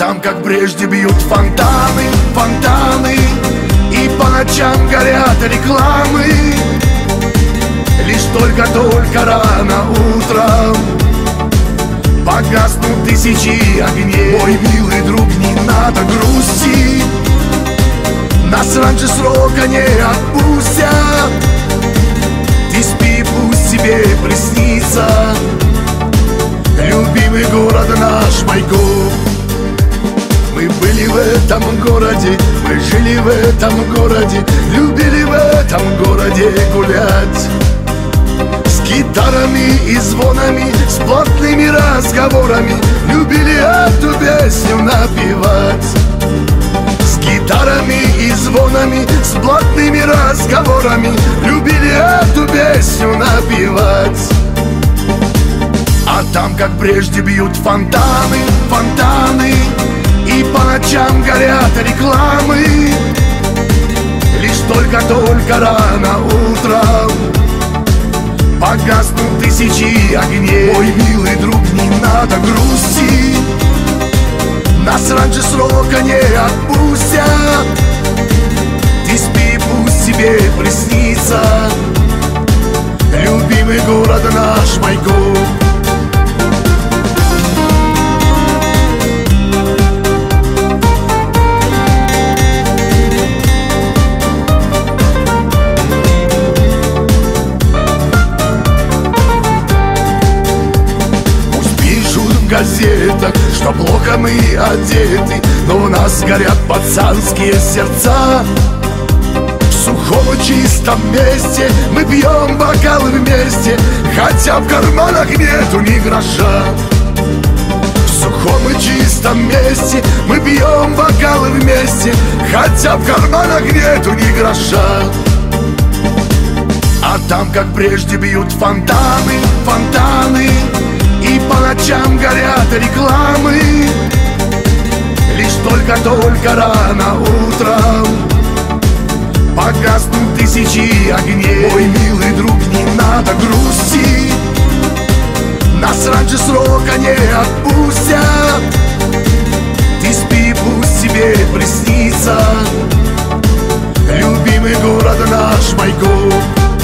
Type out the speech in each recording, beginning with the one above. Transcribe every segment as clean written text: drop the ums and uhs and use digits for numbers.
там, как прежде, бьют фонтаны, фонтаны, и по ночам горят рекламы. Лишь только рано утром погаснут тысячи огней. Мой милый друг, не надо грусти, нас раньше срока не отпустят. Ты спи, пусть тебе приснится любимый город наш Майкоп. Мы были в этом городе, мы жили в этом городе, любили в этом городе гулять. С гитарами и звонами, с плотными разговорами любили эту песню напевать. С гитарами и звонами, с плотными разговорами любили эту песню напевать. А там, как прежде, бьют фонтаны, фонтаны, и по ночам горят рекламы. Лишь только рано утром погаснут тысячи огней. Мой милый друг, не надо грусти, нас раньше срока не отпустят. Ты спи, пусть тебе приснится любимый город наш Майкоп. В газетах, что плохо мы одеты, но у нас горят пацанские сердца. В сухом и чистом месте мы пьем бокалы вместе, хотя в карманах нету ни гроша. В сухом и чистом месте мы пьем бокалы вместе, хотя в карманах нету ни гроша. А там, как прежде, бьют фонтаны, фонтаны, и по ночам горят рекламы. Лишь только рано утром погаснут тысячи огней. Мой милый друг, не надо грусти, нас раньше срока не отпустят. Ты спи, пусть тебе приснится любимый город наш Майкоп.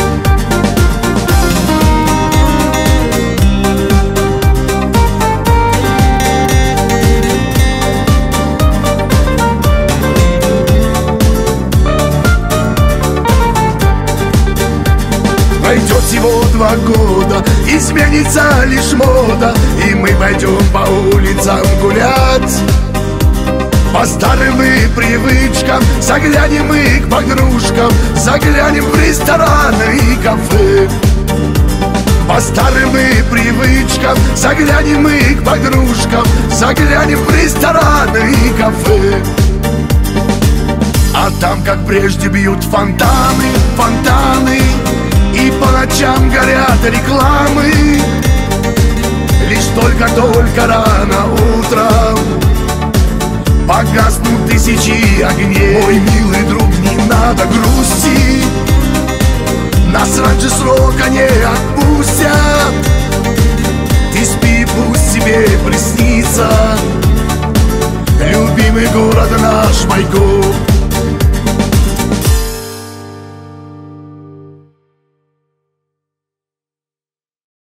Пройдет всего 2 года, изменится лишь мода, и мы пойдем по улицам гулять. По старым мы привычкам заглянем мы к подружкам, заглянем в рестораны и кафе. По старым мы привычкам заглянем мы к подружкам, заглянем в рестораны и кафе. А там, как прежде, бьют фонтаны, фонтаны, и по ночам горят рекламы. Лишь только рано утром погаснут тысячи огней. Мой милый друг, не надо грусти, нас раньше срока не отпустят. Ты спи, пусть тебе приснится любимый город наш Майкоп.